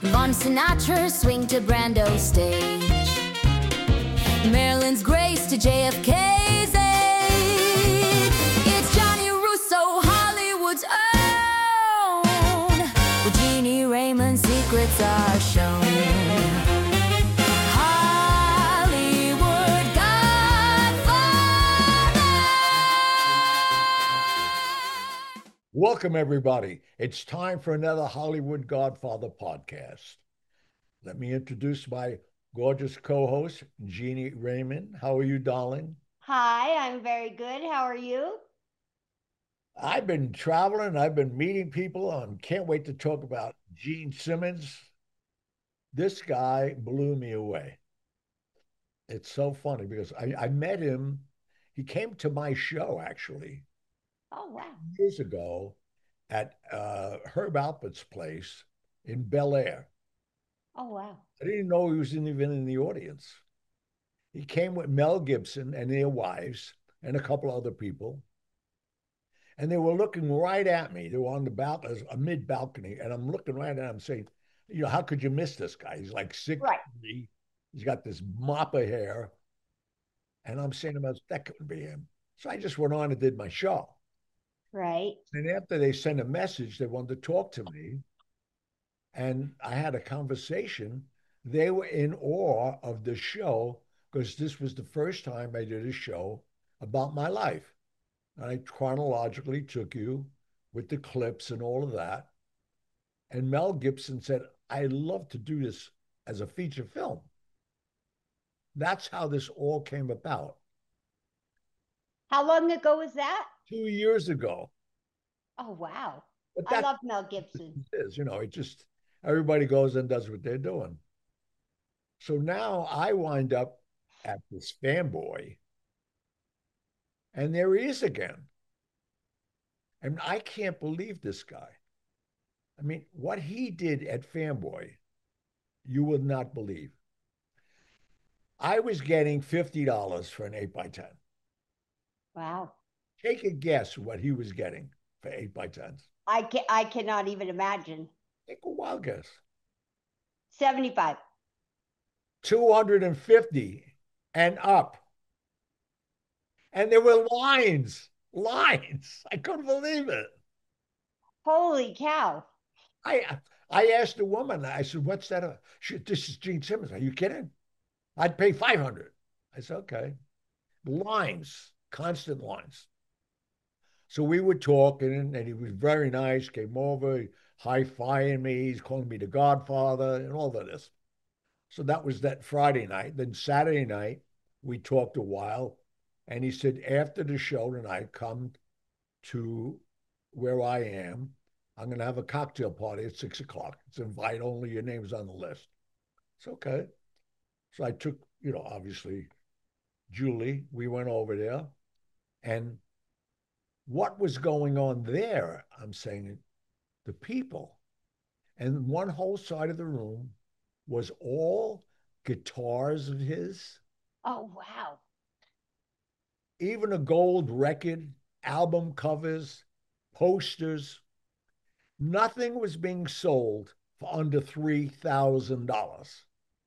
Von Sinatra swing to Brando stage. Marilyn's grace to JFK's aid. It's Johnny Russo, Hollywood's own, where Jeannie Raymond's secrets are shown. Hollywood Godfather. Welcome, everybody. It's time for another Hollywood Godfather podcast. Let me introduce my gorgeous co-host, Jeannie Raymond. How are you, darling? Hi, I'm very good. How are you? I've been traveling. I've been meeting people. I can't wait to talk about Gene Simmons. This guy blew me away. It's so funny because I met him. He came to my show, actually, Oh, wow. years ago at Herb Alpert's place in Bel Air. Oh, wow. I didn't know he was even in the audience. He came with Mel Gibson and their wives and a couple other people. And they were looking right at me. They were on the balcony, a mid balcony. And I'm looking right at him saying, how could you miss this guy? He's like 6'3". Right. He's got this mop of hair. And I'm saying to myself, that couldn't be him. So I just went on and did my show. Right. And after they sent a message, they wanted to talk to me. And I had a conversation. They were in awe of the show because this was the first time I did a show about my life. And I chronologically took you with the clips and all of that. And Mel Gibson said, I'd love to do this as a feature film. That's how this all came about. How long ago was that? 2 years ago. Oh, wow. But I love Mel Gibson. It just, everybody goes and does what they're doing. So now I wind up at this Fanboy, and there he is again. And I can't believe this guy. I mean, what he did at Fanboy, you would not believe. I was getting $50 for an 8x10. Wow. Take a guess what he was getting for 8x10s. I cannot even imagine. Take a wild guess. 75. 250 and up. And there were lines. I couldn't believe it. Holy cow. I asked the woman, I said, what's that? This is Gene Simmons. Are you kidding? I'd pay 500. I said, okay. Lines, constant lines. So we were talking, and he was very nice, came over, high-fiving me. He's calling me the Godfather and all of this. So that was that Friday night. Then Saturday night, we talked a while, and he said, after the show tonight, come to where I am. I'm going to have a cocktail party at 6:00. It's invite only. Your name's on the list. It's okay. So I took, obviously, Julie. We went over there. And what was going on there, I'm saying, the people. And one whole side of the room was all guitars of his. Oh, wow. Even a gold record, album covers, posters. Nothing was being sold for under $3,000.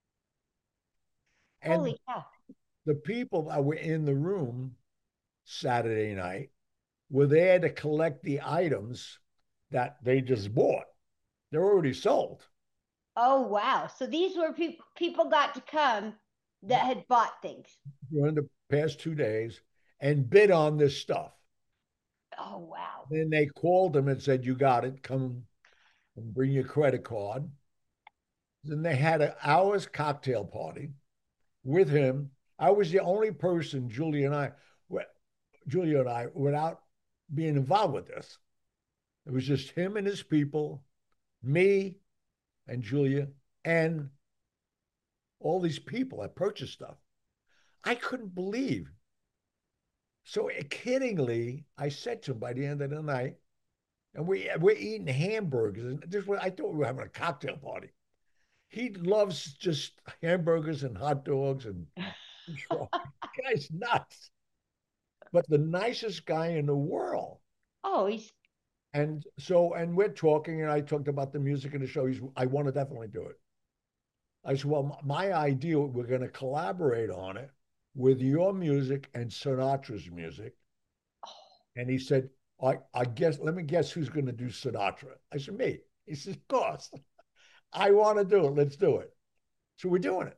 And Holy cow. the people that were in the room Saturday night were there to collect the items that they just bought. They're already sold. Oh, wow. So these were people got to come that had bought things. During the past 2 days and bid on this stuff. Oh, wow. Then they called them and said, you got it. Come and bring your credit card. Then they had an hour's cocktail party with him. I was the only person, Julia and I, without being involved with this. It was just him and his people, me and Julia, and all these people that purchased stuff. I couldn't believe. So kiddingly, I said to him by the end of the night, and we're eating hamburgers. And I thought we were having a cocktail party. He loves just hamburgers and hot dogs and guy's nuts. But the nicest guy in the world. Oh, he's And so, and we're talking, and I talked about the music in the show. I want to definitely do it. I said, well, my idea, we're going to collaborate on it with your music and Sinatra's music. And he said, I guess, let me guess who's going to do Sinatra. I said, me. He says, of course. I want to do it. Let's do it. So we're doing it.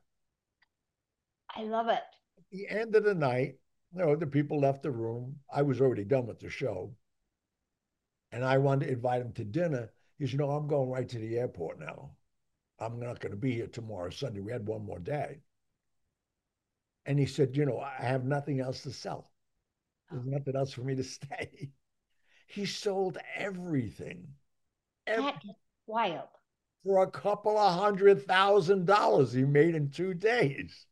I love it. At the end of the night, the people left the room. I was already done with the show. And I wanted to invite him to dinner. He said, no, I'm going right to the airport now. I'm not going to be here tomorrow, Sunday. We had one more day. And he said, I have nothing else to sell. There's nothing else for me to stay. He sold everything, That is wild. for a couple of $100,000 he made in 2 days.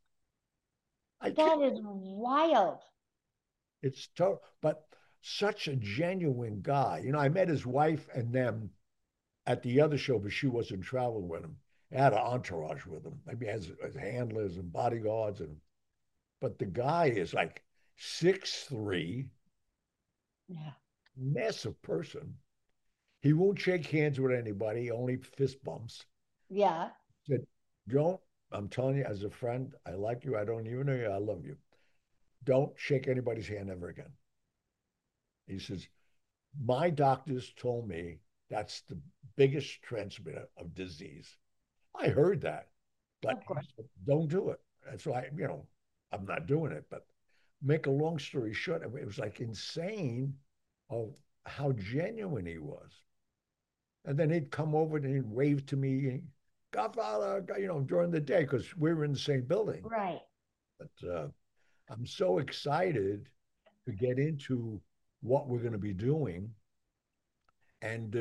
That is wild. It's total, but such a genuine guy. I met his wife and them at the other show, but she wasn't traveling with him. He had an entourage with him. Maybe he has handlers and bodyguards, but the guy is like 6'3", Yeah. massive person. He won't shake hands with anybody, only fist bumps. Yeah. Said, don't, I'm telling you, as a friend, I like you. I don't even know you. I love you. Don't shake anybody's hand ever again. He says, my doctors told me that's the biggest transmitter of disease. I heard that, but don't do it. And so I'm not doing it. But make a long story short, it was like insane of how genuine he was. And then he'd come over and he'd wave to me, Godfather, during the day, because we were in the same building. Right. But I'm so excited to get into what we're going to be doing. And,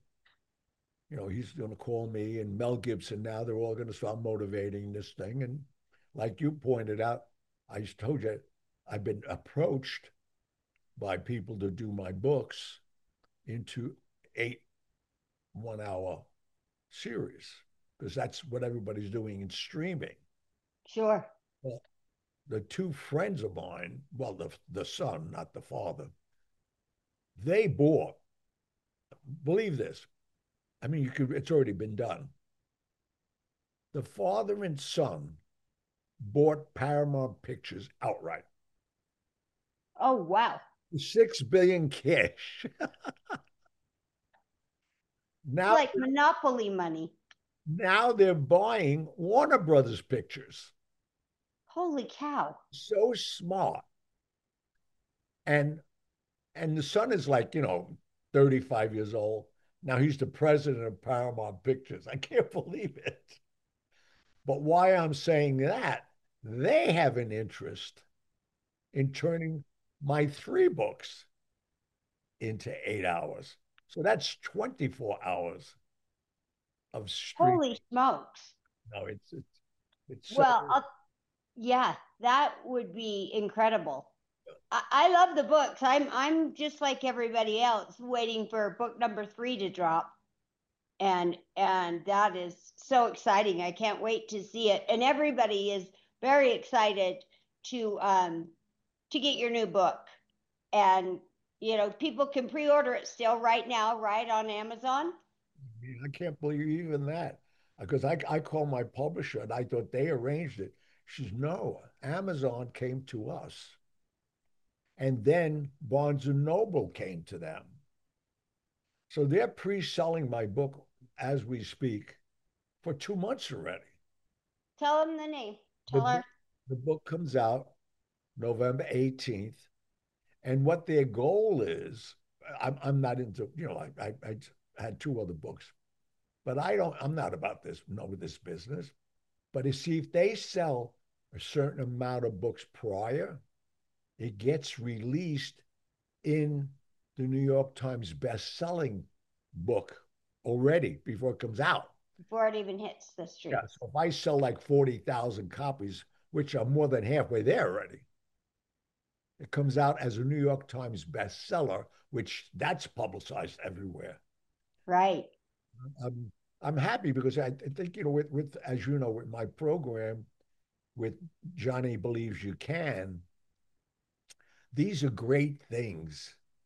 he's going to call me and Mel Gibson now. They're all going to start motivating this thing. And like you pointed out, I just told you, I've been approached by people to do my books into 8 1-hour series, because that's what everybody's doing in streaming. Sure. Well, the two friends of mine, well, the son, not the father, they bought, believe this, I mean, it's already been done. The father and son bought Paramount Pictures outright. Oh, wow. $6 billion cash. Now, It's like Monopoly money. now they're buying Warner Brothers Pictures. Holy cow. So smart. And the son is like, 35 years old. Now he's the president of Paramount Pictures. I can't believe it. But why I'm saying that, they have an interest in turning my 3 books into 8 hours. So that's 24 hours of stream. Holy smokes. No, it's so. Well, yeah, that would be incredible. I love the books. I'm just like everybody else, waiting for book number 3 to drop, and that is so exciting. I can't wait to see it, and everybody is very excited to get your new book, and people can pre-order it still right now, right on Amazon. I can't believe even that, because I called my publisher and I thought they arranged it. She says, no, Amazon came to us. And then Barnes and Noble came to them. So they're pre-selling my book as we speak for 2 months already. Tell them the name. The, Tell her. the book comes out November 18th. And what their goal is, I'm not into, I had 2 other books, but I'm not about this, this business. But you see, if they sell a certain amount of books prior, it gets released in the New York Times best-selling book already before it comes out. Before it even hits the street. Yeah, so if I sell like 40,000 copies, which are more than halfway there already, it comes out as a New York Times bestseller, which that's publicized everywhere. Right. I'm happy because I think, with as you know, with my program, with Johnny Believes You Can, these are great things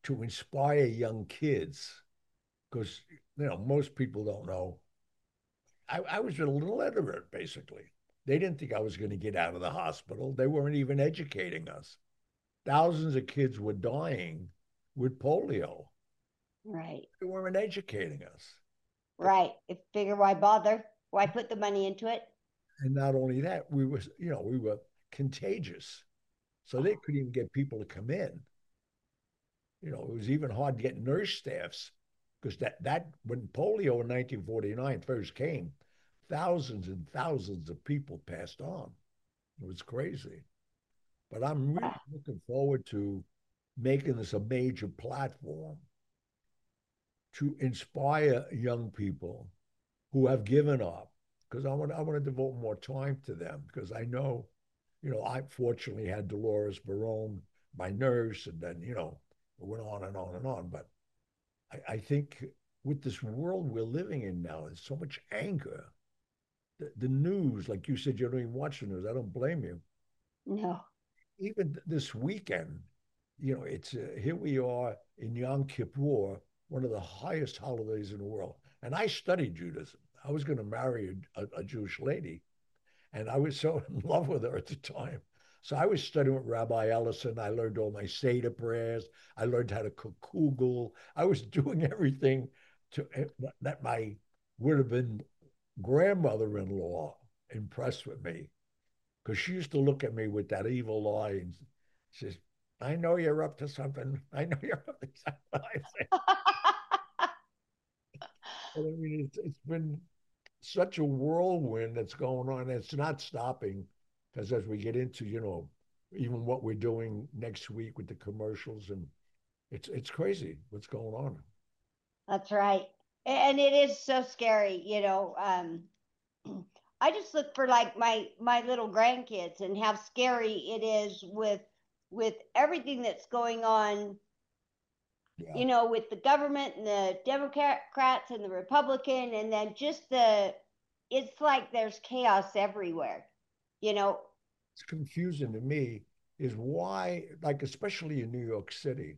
to inspire young kids because most people don't know. I was a little illiterate, basically. They didn't think I was going to get out of the hospital. They weren't even educating us. Thousands of kids were dying with polio. Right. They weren't educating us. Right. If figure why bother? Why put the money into it? And not only that, we were contagious. So they couldn't even get people to come in. It was even hard to get nurse staffs because that when polio in 1949 first came, thousands and thousands of people passed on. It was crazy. But I'm really looking forward to making this a major platform to inspire young people who have given up because I want to devote more time to them because I know, I fortunately had Dolores Barone, my nurse, and then, it went on and on and on. But I think with this world we're living in now, there's so much anger. The news, like you said, you don't even watch the news. I don't blame you. No. Even this weekend, it's here we are in Yom Kippur, one of the highest holidays in the world. And I studied Judaism. I was going to marry a Jewish lady, and I was so in love with her at the time. So I was studying with Rabbi Ellison. I learned all my Seder prayers. I learned how to cook kugel. I was doing everything to that my would have been grandmother-in-law impressed with me because she used to look at me with that evil eye and says, "I know you're up to something. I know you're up to something." I mean, it's been such a whirlwind that's going on. It's not stopping because as we get into, even what we're doing next week with the commercials, and it's crazy what's going on. That's right. And it is so scary, I just look for like my little grandkids and how scary it is with everything that's going on, Yeah, with the government and the Democrats and the Republican, and then it's like there's chaos everywhere, you know. it's confusing to me is why, like especially in New York City.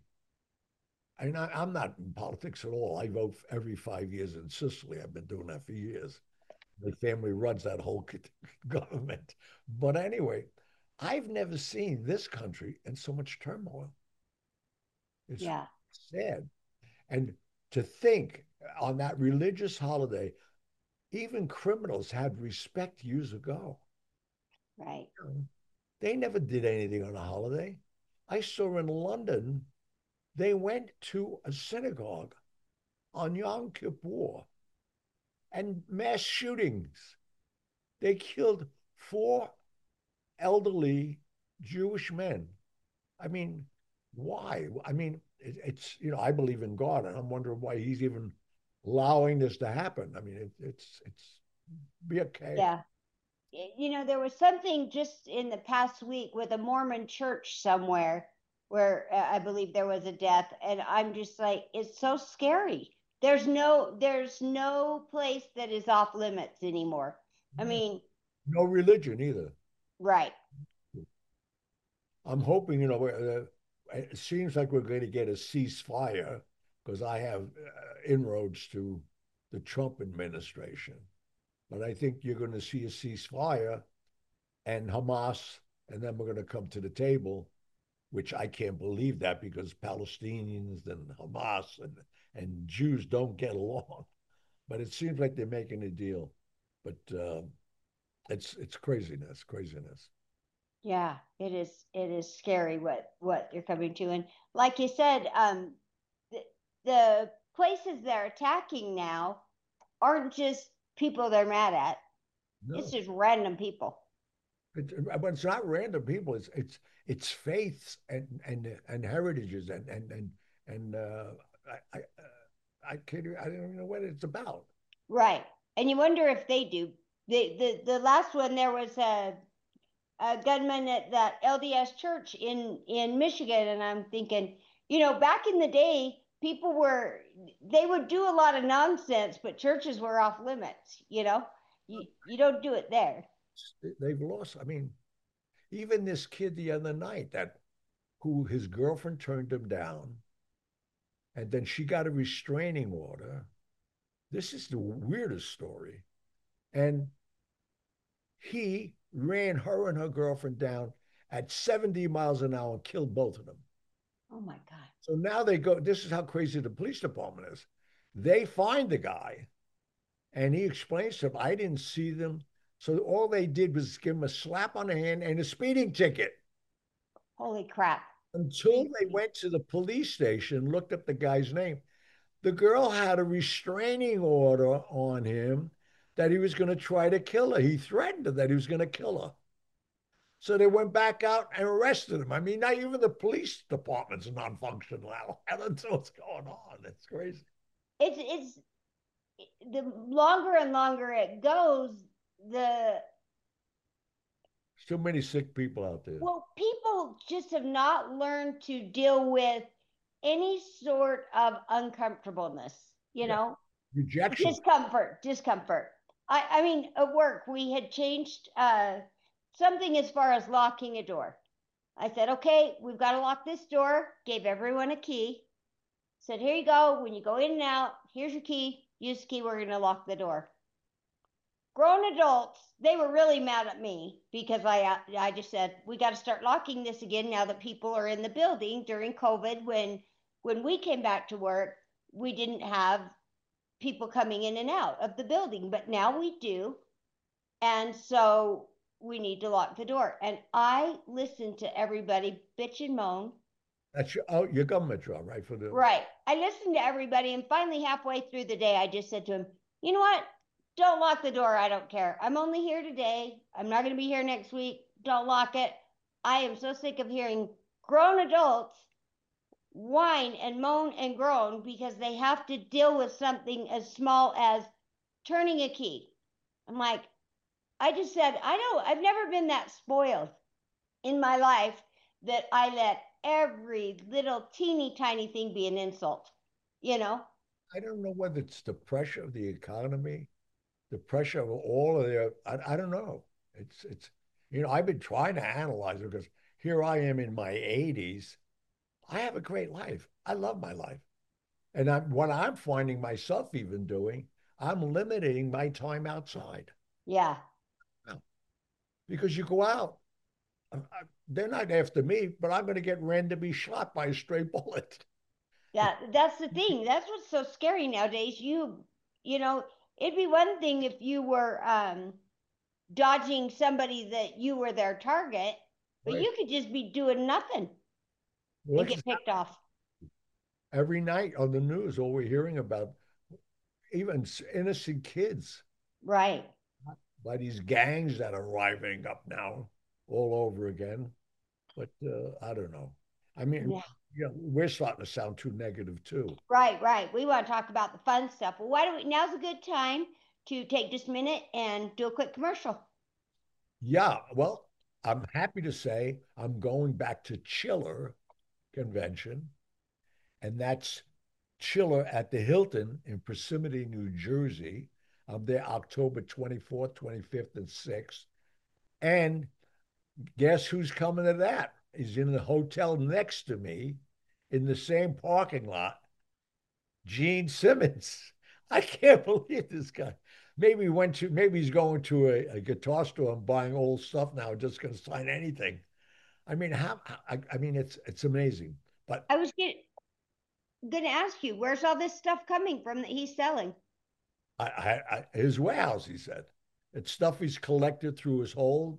I'm not in politics at all. I vote every 5 years in Sicily. I've been doing that for years. My family runs that whole government. But anyway, I've never seen this country in so much turmoil. It's Yeah, sad. And to think on that religious holiday, even criminals had respect years ago. right. They never did anything on a holiday. I saw in London, they went to a synagogue on Yom Kippur and mass shootings. They killed four elderly Jewish men. I mean, why? I mean, it's, I believe in God, and I'm wondering why he's even allowing this to happen. I mean, it's be okay. Yeah. There was something just in the past week with a Mormon church somewhere where I believe there was a death, and I'm just like, it's so scary. There's no place that is off limits anymore. I No, mean, no religion either. right. I'm hoping, it seems like we're going to get a ceasefire because I have inroads to the Trump administration. But I think you're going to see a ceasefire and Hamas, and then we're going to come to the table, which I can't believe that because Palestinians and Hamas and Jews don't get along. But it seems like they're making a deal. But it's craziness, craziness. Yeah, it is scary what you're coming to. And like you said, the places they're attacking now aren't just people they're mad at. It's No, just random people. but it's not random people. It's faiths and heritages and I can't. I don't even know what it's about. Right. And you wonder if they do. The last one, there was a gunman at that LDS church in Michigan, and I'm thinking, back in the day, they would do a lot of nonsense, but churches were off limits. You don't do it there. They've lost. I mean, even this kid the other night that who his girlfriend turned him down, And then she got a restraining order. This is the weirdest story. And he ran her and her girlfriend down at 70 miles an hour and killed both of them. Oh my God. So now they go, this is how crazy the police department is. They find the guy and he explains to them, I didn't see them. So all they did was give him a slap on the hand and a speeding ticket. Holy crap. Until they went to the police station, looked up the guy's name. The girl had a restraining order on him that he was going to try to kill her. He threatened her that he was going to kill her. So they went back out and arrested him. I mean, not even the police department's non-functional now. I don't know what's going on. It's crazy. It's the longer and longer it goes, the so many sick people out there. Well, people just have not learned to deal with any sort of uncomfortableness, you know? Rejection. Discomfort. I mean, at work, we had changed something as far as locking a door. I said, okay, we've got to lock this door. Gave everyone a key. Said, here you go. When you go in and out, here's your key. Use the key. We're going to lock the door. Grown adults, they were really mad at me because I just said, we got to start locking this again now that people are in the building. During COVID, when we came back to work, we didn't have people coming in and out of the building, but now we do. And so we need to lock the door. And I listened to everybody bitch and moan. That's your government job, right? Right. I listened to everybody, and finally halfway through the day, I just said to him, you know what? Don't lock the door. I don't care. I'm only here today. I'm not going to be here next week. Don't lock it. I am so sick of hearing grown adults whine and moan and groan because they have to deal with something as small as turning a key. I'm like, I just said, I've never been that spoiled in my life that I let every little teeny tiny thing be an insult, you know? I don't know whether it's the pressure of the economy, the pressure of all of their, I don't know. It's, you know, I've been trying to analyze it because here I am in my 80s. I have a great life. I love my life. And what I'm finding myself even doing, I'm limiting my time outside. Yeah. Because you go out, they're not after me, but I'm going to get randomly shot by a stray bullet. Yeah, that's the thing. That's what's so scary nowadays. You know, it'd be one thing if you were dodging somebody that you were their target, but right. You could just be doing nothing and get picked off. Every night on the news, all we're hearing about, even innocent kids. Right. By these gangs that are rising up now all over again. But I don't know. I mean, yeah, we're starting to sound too negative too. Right. We want to talk about the fun stuff. Well, why don't we, now's a good time to take just a minute and do a quick commercial. Yeah, well, I'm happy to say I'm going back to Chiller Convention, and that's Chiller at the Hilton in Parsippany, New Jersey. I'm there October 24th, 25th, and 6th. And guess who's coming to that? He's in the hotel next to me in the same parking lot. Gene Simmons. I can't believe this guy. Maybe he's going to a guitar store and buying old stuff now, just going to sign anything. I mean, it's amazing. But I was going to ask you, where's all this stuff coming from that he's selling? His warehouse, he said. It's stuff he's collected through his whole,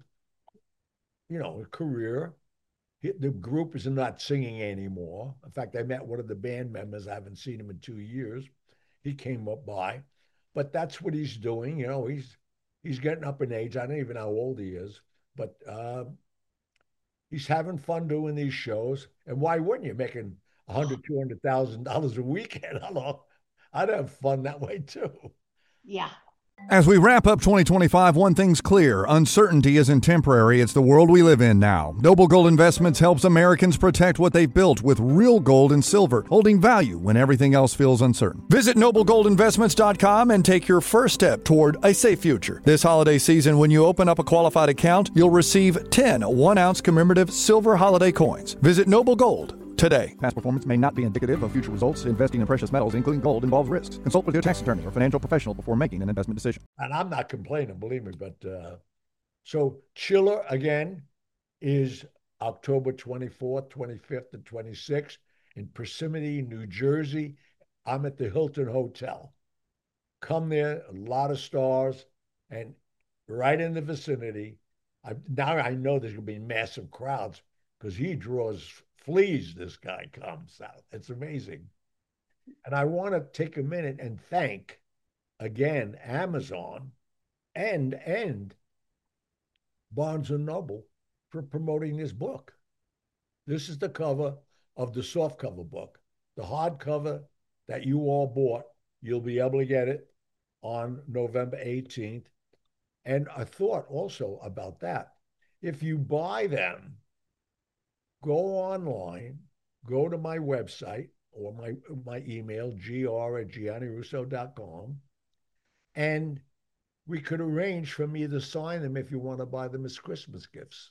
career. The group is not singing anymore. In fact, I met one of the band members. I haven't seen him in 2 years. He came up by, but that's what he's doing. You know, he's getting up in age. I don't even know how old he is, but he's having fun doing these shows. And why wouldn't you? Making $100,000-$200,000 a weekend. I'd have fun that way too. Yeah. As we wrap up 2025, one thing's clear. Uncertainty isn't temporary. It's the world we live in now. Noble Gold Investments helps Americans protect what they've built with real gold and silver, holding value when everything else feels uncertain. Visit noblegoldinvestments.com and take your first step toward a safe future. This holiday season, when you open up a qualified account, you'll receive 10 1-ounce commemorative silver holiday coins. Visit Noble Gold today. Past performance may not be indicative of future results. Investing in precious metals, including gold, involves risks. Consult with your tax attorney or financial professional before making an investment decision. And I'm not complaining, believe me, but so Chiller again is October 24th, 25th, and 26th in Persimmon, New Jersey. I'm at the Hilton Hotel. Come there, a lot of stars, and right in the vicinity. Now I know there's going to be massive crowds because he draws fleas. This guy comes out. It's amazing. And I want to take a minute and thank again Amazon and Barnes and Noble for promoting this book. This is the cover of the softcover book. The hardcover that you all bought, you'll be able to get it on November 18th. And I thought also about that. If you buy them, go online, go to my website or my email, gr@giannirusso.com, and we could arrange for me to sign them if you want to buy them as Christmas gifts.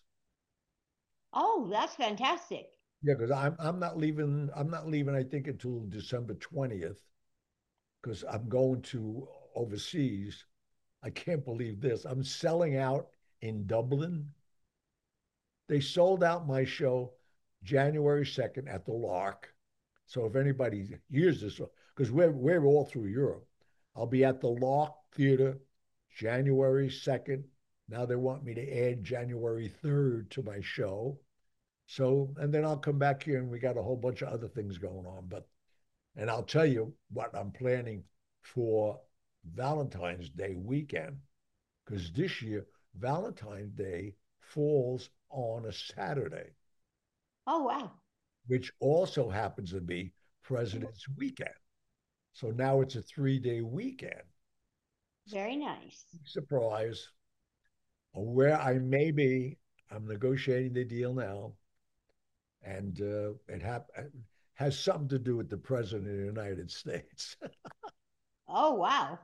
Oh, that's fantastic. Yeah, because I'm not leaving. I'm not leaving. I think until December 20th, because I'm going to overseas. I can't believe this. I'm selling out in Dublin. They sold out my show January 2nd at the Lark. So if anybody hears this, because we're all through Europe, I'll be at the Lark Theater January 2nd. Now they want me to add January 3rd to my show. So, and then I'll come back here and we got a whole bunch of other things going on. And I'll tell you what I'm planning for Valentine's Day weekend, because this year, Valentine's Day falls on a Saturday. Oh, wow. Which also happens to be President's Weekend. So now it's a 3-day weekend. Very nice. Surprise. Where I may be, I'm negotiating the deal now. And it has something to do with the President of the United States. Oh, wow.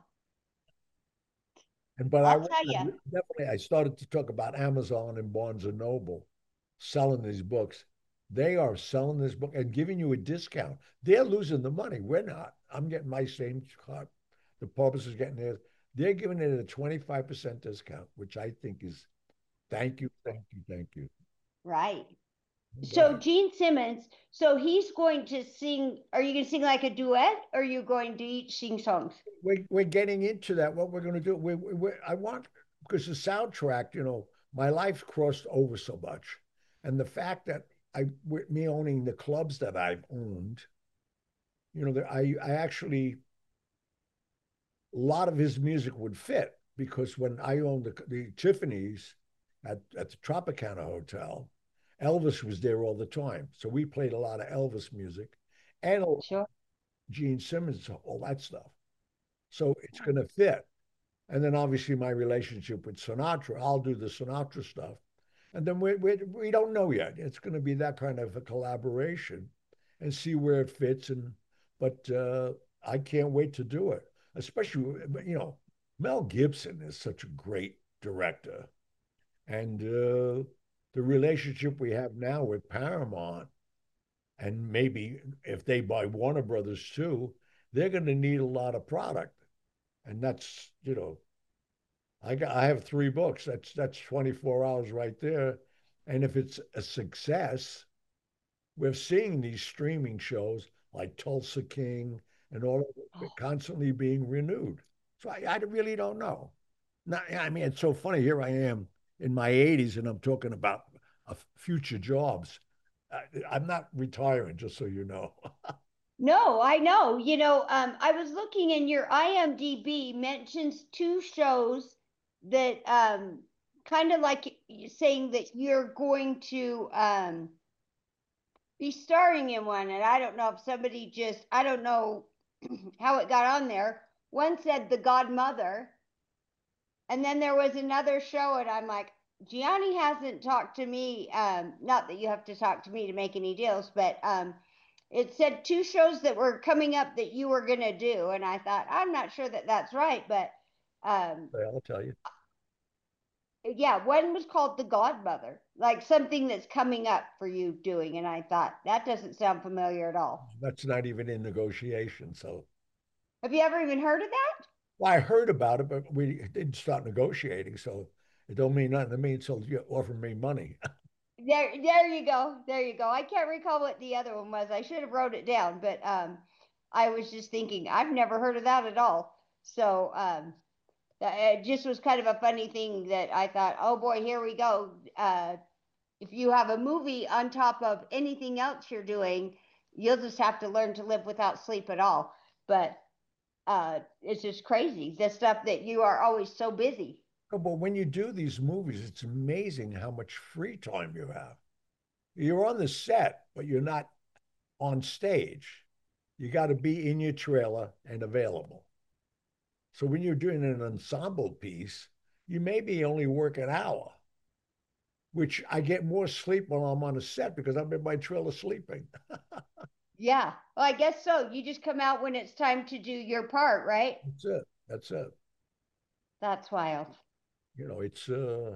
But I'll tell you. Definitely, I started to talk about Amazon and Barnes and Noble selling these books. They are selling this book and giving you a discount. They're losing the money. We're not. I'm getting my same cut. The publisher's getting theirs. They're giving it a 25% discount, which I think is thank you, thank you, thank you. Right. So Gene Simmons, so he's going to sing. Are you going to sing like a duet, or are you going to each sing songs? We're getting into that. What we're going to do, I want, because the soundtrack, my life's crossed over so much, and the fact that with me owning the clubs that I've owned, I actually, a lot of his music would fit, because when I owned the Tiffany's at the Tropicana Hotel, Elvis was there all the time. So we played a lot of Elvis music and Sure. Gene Simmons, all that stuff. So it's going to fit. And then obviously my relationship with Sinatra, I'll do the Sinatra stuff. And then we don't know yet. It's going to be that kind of a collaboration and see where it fits. But I can't wait to do it, especially, Mel Gibson is such a great director. And the relationship we have now with Paramount, and maybe if they buy Warner Brothers too, they're going to need a lot of product. And that's, I have 3 books. That's 24 hours right there. And if it's a success, we're seeing these streaming shows like Tulsa King and all of it constantly being renewed. So I really don't know. Now, I mean, it's so funny. Here I am in my 80s and I'm talking about future jobs. I'm not retiring, just so you know. No, I know. I was looking, and your IMDb mentions 2 shows that kind of like saying that you're going to be starring in one. And I don't know if somebody I don't know how it got on there. One said The Godmother. And then there was another show, and I'm like, Gianni hasn't talked to me. Not that you have to talk to me to make any deals, but it said 2 shows that were coming up that you were going to do. And I thought, I'm not sure that that's right, but I'll tell you. Yeah, one was called The Godmother, like something that's coming up for you doing. And I thought, that doesn't sound familiar at all. That's not even in negotiation. So, Have you ever even heard of that? well, I heard about it, but we didn't start negotiating. So it don't mean nothing to me until you offer me money. There you go. There you go. I can't recall what the other one was. I should have wrote it down, but I was just thinking, I've never heard of that at all. So it just was kind of a funny thing that I thought, oh boy, here we go. If you have a movie on top of anything else you're doing, you'll just have to learn to live without sleep at all. But it's just crazy the stuff that you are always so busy. But when you do these movies, it's amazing how much free time you have. You're on the set, but you're not on stage. You got to be in your trailer and available. So when you're doing an ensemble piece, you maybe only work an hour, which I get more sleep while I'm on a set because I'm in my trailer sleeping. Yeah. Well, I guess so. You just come out when it's time to do your part, right? That's it. That's it. That's wild. It's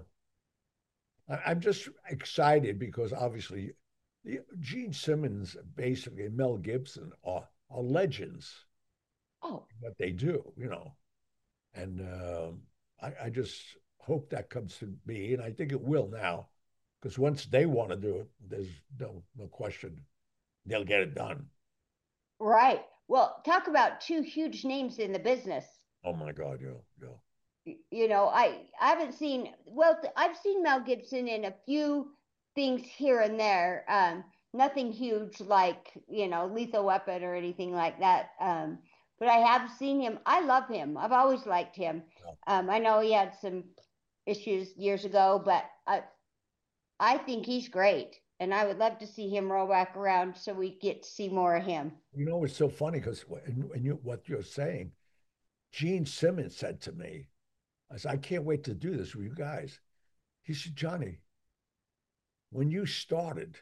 I'm just excited because obviously Gene Simmons, basically Mel Gibson are legends Oh, what they do. And I just hope that comes to be, and I think it will now, because once they want to do it, there's no question they'll get it done. right. Well, talk about two huge names in the business. Oh my God, yeah, yeah. I haven't seen, well, I've seen Mel Gibson in a few things here and there. Nothing huge like, Lethal Weapon or anything like that. But I have seen him. I love him. I've always liked him. Yeah. I know he had some issues years ago, but I think he's great. And I would love to see him roll back around so we get to see more of him. It's so funny because what you're saying, Gene Simmons said to me, I said, I can't wait to do this with you guys. He said, Johnny, when you started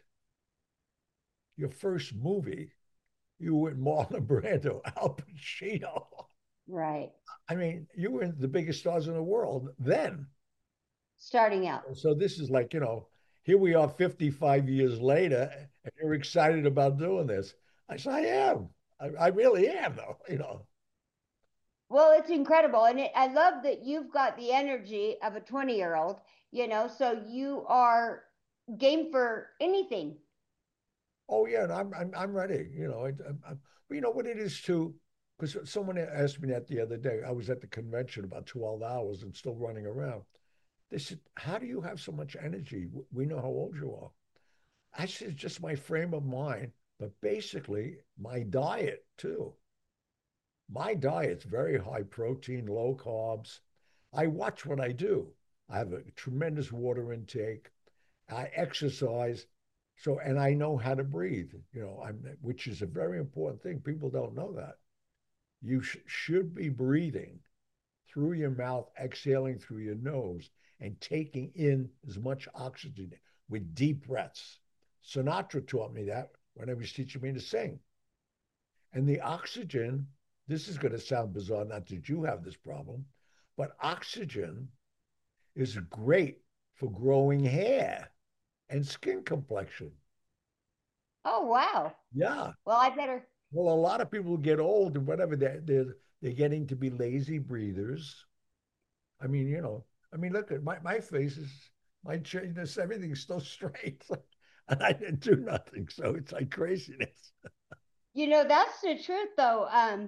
your first movie, you were in Marlon Brando, Al Pacino. Right. I mean, you were the biggest stars in the world then. Starting out. So this is like, here we are 55 years later, and you're excited about doing this. I said, I am. I really am, though. Well, it's incredible. And I love that you've got the energy of a 20-year-old, so you are game for anything. Oh yeah, and I'm ready. But you know what it is too, because someone asked me that the other day. I was at the convention about 12 hours and still running around. They said, "How do you have so much energy? We know how old you are." I said, "It's just my frame of mind, but basically my diet too. My diet's very high protein, low carbs. I watch what I do. I have a tremendous water intake. I exercise. So, and I know how to breathe, which is a very important thing. People don't know that. You should be breathing through your mouth, exhaling through your nose, and taking in as much oxygen with deep breaths. Sinatra taught me that when he was teaching me to sing. And the oxygen, this is going to sound bizarre, not that you have this problem, but oxygen is great for growing hair and skin complexion. Oh, wow. Yeah. Well, I better. Well, a lot of people get old and whatever, they're getting to be lazy breathers. I mean, look at my face is my chin, everything's so straight. And I didn't do nothing. So it's like craziness. That's the truth, though.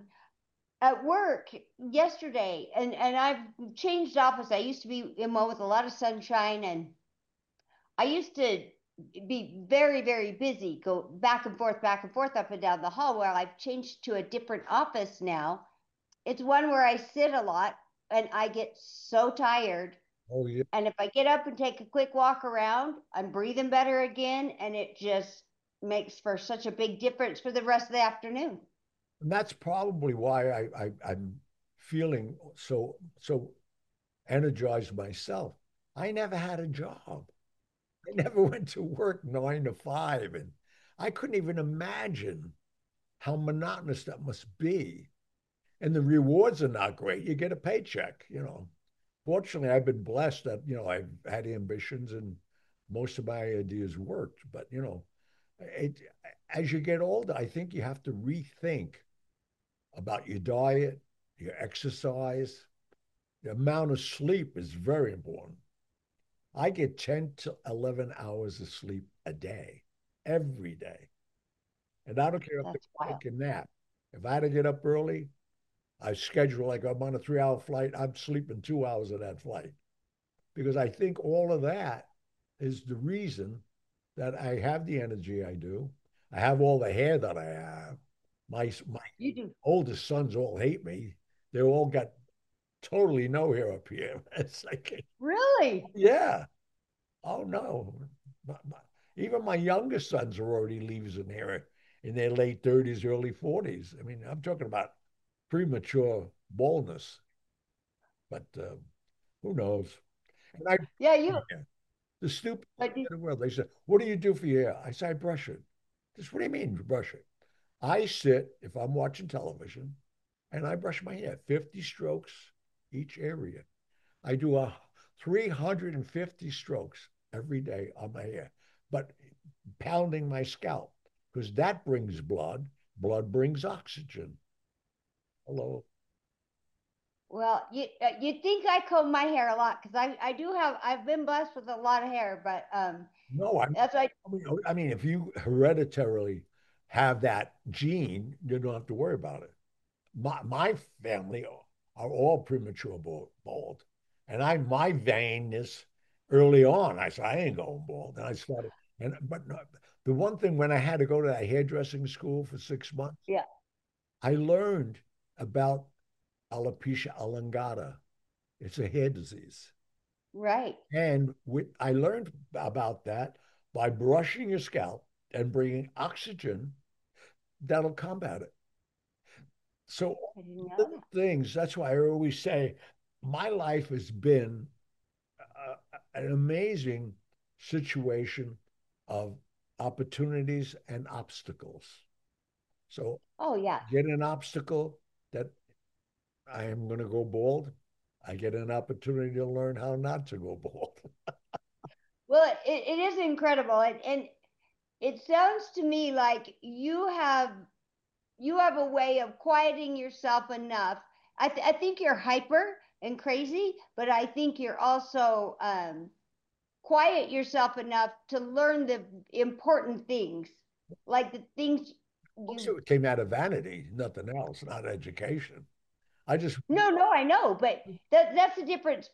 At work yesterday, and I've changed office. I used to be in one with a lot of sunshine, and I used to be very, very busy, go back and forth up and down the hall. Where I've changed to a different office now. It's one where I sit a lot and I get so tired. Oh, yeah. And if I get up and take a quick walk around, I'm breathing better again. And it just makes for such a big difference for the rest of the afternoon. And that's probably why I'm feeling so energized myself. I never had a job. I never went to work 9 to 5, and I couldn't even imagine how monotonous that must be. And the rewards are not great. You get a paycheck. Fortunately, I've been blessed that, I've had ambitions and most of my ideas worked. But, it, as you get older, I think you have to rethink about your diet, your exercise. The amount of sleep is very important. I get 10 to 11 hours of sleep a day, every day. And I don't care if That's I wild. take a nap. If I had to get up early, I schedule like I'm on a 3 hour flight, I'm sleeping 2 hours of that flight because I think all of that is the reason that I have the energy I do. I have all the hair that I have. My You do. oldest sons all hate me. They all got totally no hair up here. It's like, Really? yeah. Oh no. Even my youngest sons are already leaves in here in their late 30s, early 40s. I mean, I'm talking about premature baldness, but who knows? And I, Yeah, you. yeah, the stupid But in the world, they said, "What do you do for your hair?" I say, "I brush it." Just what do you mean, brush it? I sit if I'm watching television and I brush my hair, 50 strokes each area. I do a 350 strokes every day on my hair, but pounding my scalp because that brings blood. Blood brings oxygen. Hello. well, you think I comb my hair a lot because I do have I've been blessed with a lot of hair, but No, that's why. I mean, if you hereditarily have that gene, you don't have to worry about it. My family are all premature bald, and my vainness early on. I said I ain't going bald, and I started. And but no, the one thing when I had to go to that hairdressing school for 6 months, Yeah, I learned about alopecia areata. It's a hair disease. right. And I learned about that by brushing your scalp and bringing oxygen that'll combat it. So, I didn't know little that. things, that's why I always say my life has been an amazing situation of opportunities and obstacles. So, Oh yeah. get an obstacle that I am going to go bald. I get an opportunity to learn how not to go bald. Well, it is incredible, and it sounds to me like you have a way of quieting yourself enough. I think you're hyper and crazy, but I think you're also quiet yourself enough to learn the important things, like the things you. Also, it came out of vanity, nothing else, not education. I just, No, no, I know, but that's the difference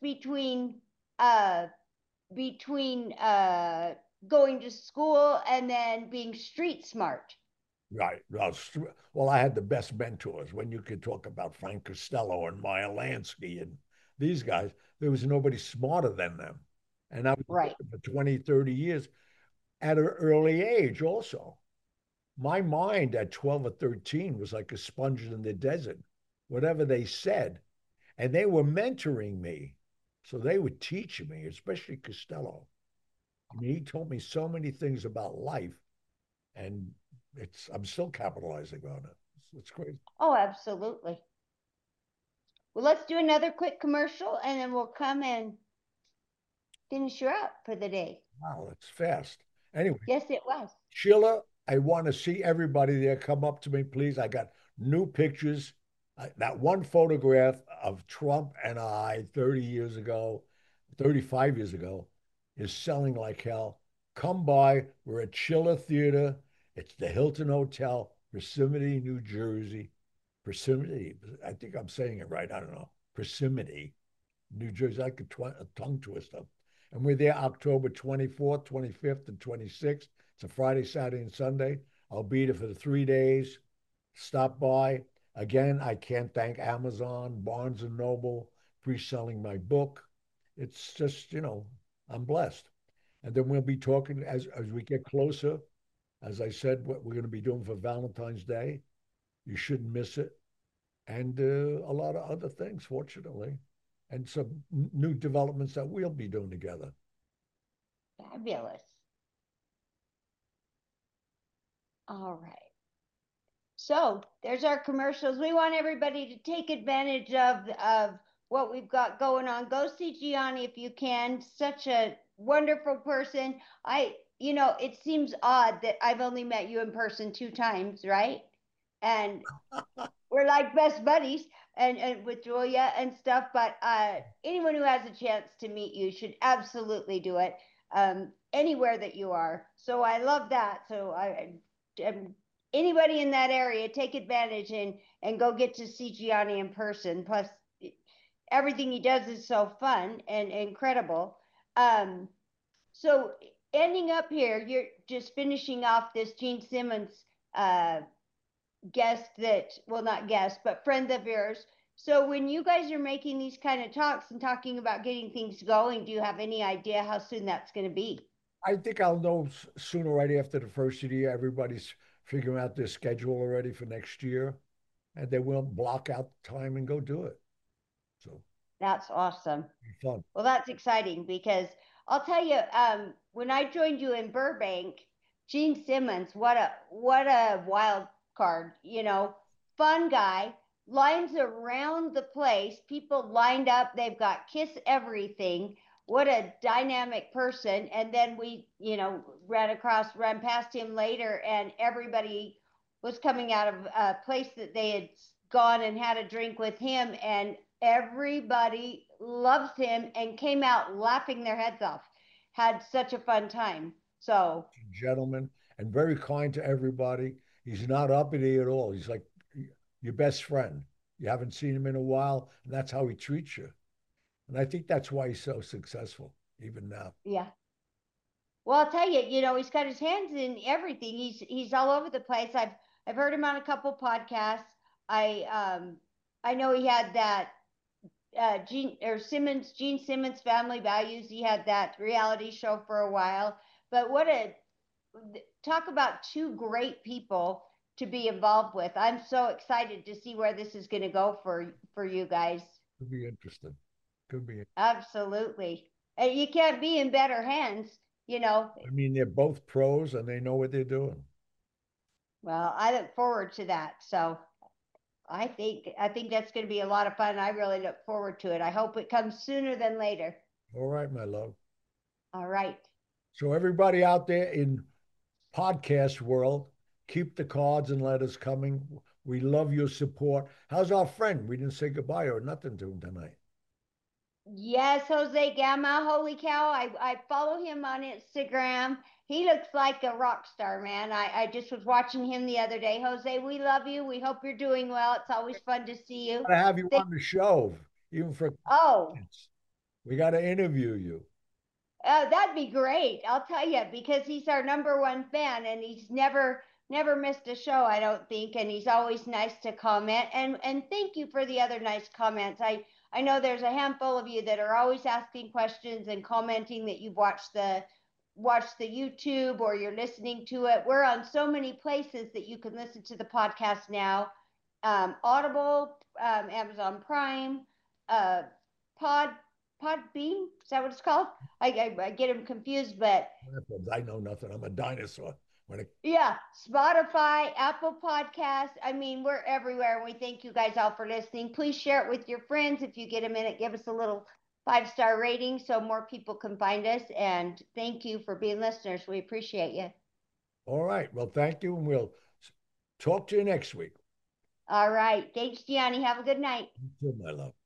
uh between going to school and then being street smart. right. Well, I had the best mentors when you could talk about Frank Costello and Meyer Lansky and these guys. There was nobody smarter than them. And I was Right. for 20, 30 years at an early age also. My mind at 12 or 13 was like a sponge in the desert. Whatever they said, and they were mentoring me. So they were teaching me, especially Costello. I mean, he told me so many things about life, and I'm still capitalizing on it. It's crazy. Oh, absolutely. Well, let's do another quick commercial and then we'll come and finish her up for the day. Wow, it's fast. Anyway, Yes, it was. Sheila, I want to see everybody there. Come up to me, please. I got new pictures. That one photograph of Trump and I 30 years ago, 35 years ago, is selling like hell. Come by. We're at Sheila Theater. It's the Hilton Hotel, Persimmon, New Jersey. Persimmon, I think I'm saying it right. I don't know. Persimmon, New Jersey, like a tongue twister. And we're there October 24th, 25th, and 26th. It's a Friday, Saturday, and Sunday. I'll be there for the 3 days. Stop by. Again, I can't thank Amazon, Barnes and Noble, pre-selling my book. It's just, I'm blessed. And then we'll be talking as we get closer. As I said, what we're going to be doing for Valentine's Day. You shouldn't miss it. And a lot of other things, fortunately, and some new developments that we'll be doing together. Fabulous. All right. So there's our commercials. We want everybody to take advantage of what we've got going on. Go see Gianni if you can. Such a wonderful person. It seems odd that I've only met you in person 2 times, right? And we're like best buddies and with Julia and stuff. But anyone who has a chance to meet you should absolutely do it, anywhere that you are. So I love that. So anybody in that area, take advantage and go get to see Gianni in person. Plus, everything he does is so fun and incredible. Um, so ending up here, you're just finishing off this Gene Simmons uh, guest that, well, not guest, but friend of yours. So when you guys are making these kind of talks and talking about getting things going, do you have any idea how soon that's going to be? I think I'll know sooner, right after the first of the year. Everybody's figuring out their schedule already for next year, and they will block out time and go do it. So That's awesome. be fun. Well, that's exciting because I'll tell you, when I joined you in Burbank, Gene Simmons, what a wild card, fun guy, lines around the place, people lined up, they've got Kiss everything. What a dynamic person. And then we, ran past him later, and everybody was coming out of a place that they had gone and had a drink with him, and everybody loves him and came out laughing their heads off. Had such a fun time. So, Gentleman and very kind to everybody. He's not uppity at all. He's like your best friend. You haven't seen him in a while, and that's how he treats you. And I think that's why he's so successful, even now. yeah. Well, I'll tell you, he's got his hands in everything. He's all over the place. I've heard him on a couple podcasts. I know he had that Gene Simmons Family Values. He had that reality show for a while. But talk about two great people to be involved with. I'm so excited to see where this is going to go for you guys. Could be interesting. Could be. Absolutely. And you can't be in better hands. I mean, they're both pros and they know what they're doing. Well, I look forward to that. So I think that's going to be a lot of fun. I really look forward to it. I hope it comes sooner than later. All right, my love. All right. So everybody out there in podcast world, keep the cards and letters coming. We love your support. How's our friend? We didn't say goodbye or nothing to him tonight. Yes, Jose Gamma. Holy cow. I follow him on Instagram. He looks like a rock star, man. I just was watching him the other day. Jose, we love you. We hope you're doing well. It's always fun to see you. Gotta have you Thank- on the show, even for oh, we got to interview you. that'd be great. I'll tell you, because he's our number one fan, and he's never missed a show, I don't think, and he's always nice to comment. And thank you for the other nice comments. I know there's a handful of you that are always asking questions and commenting that you've watched the YouTube or you're listening to it. We're on so many places that you can listen to the podcast now. Audible, Amazon Prime, uh, Pod Podbean. Is that what it's called? I get them confused, but I know nothing. I'm a dinosaur. yeah, Spotify, Apple Podcasts. I mean, we're everywhere. And we thank you guys all for listening. Please share it with your friends. If you get a minute, give us a little 5-star rating so more people can find us. And thank you for being listeners. We appreciate you. All right. Well, thank you. And we'll talk to you next week. All right. Thanks, Gianni. Have a good night. You too, my love.